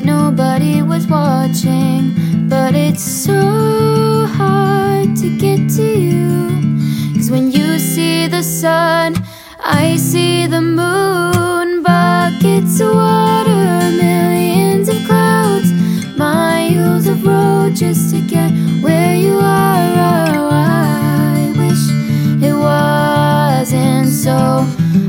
nobody was watching. But it's so hard to get to you, 'cause when you see the sun, I see the moon. Buckets of water, millions of clouds, miles of road just to get where you are. Oh, I wish it wasn't so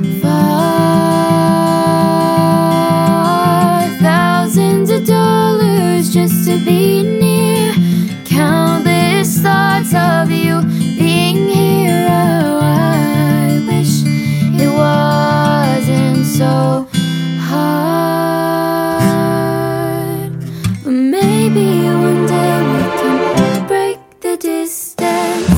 far. Thousands of dollars just to be near, countless thoughts of you being here. Oh, I wish it wasn't so hard. But maybe one day we can break the distance.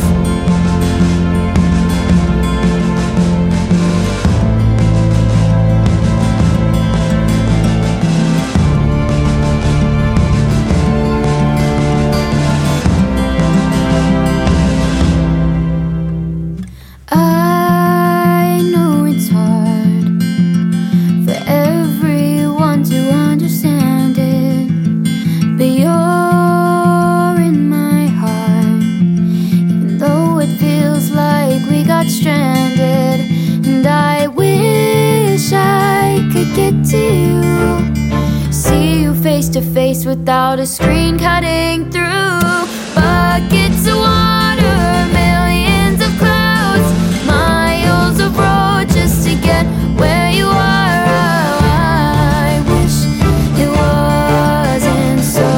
I know it's hard for everyone to understand it, but you're in my heart, even though it feels like we got stranded. And I wish I could get to you, see you face to face without a screen cutting through. Buckets of water, millions of clouds, miles of road just to get where you are. Oh, I wish it wasn't so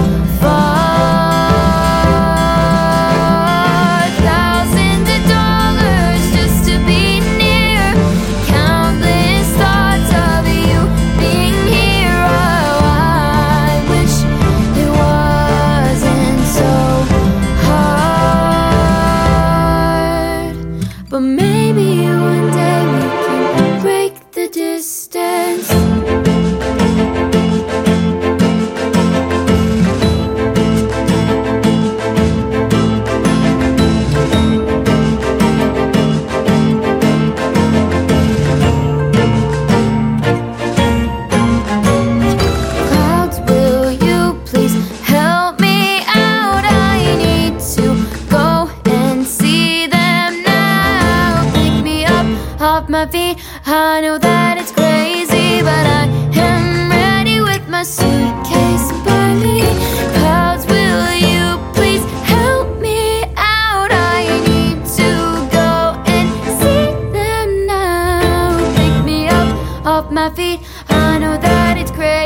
far. Thousands of dollars just to be near, countless thoughts of you being here. Oh, I wish it wasn't so hard. But maybe one day we can break the distance. Clouds, will you please help me out? I need to go and see them now. Pick me up off my feet. I know that it's crazy, but I am ready with my suitcase by me. Clouds, will you please help me out? I need to go and see them now. Pick me up off my feet. I know that it's crazy.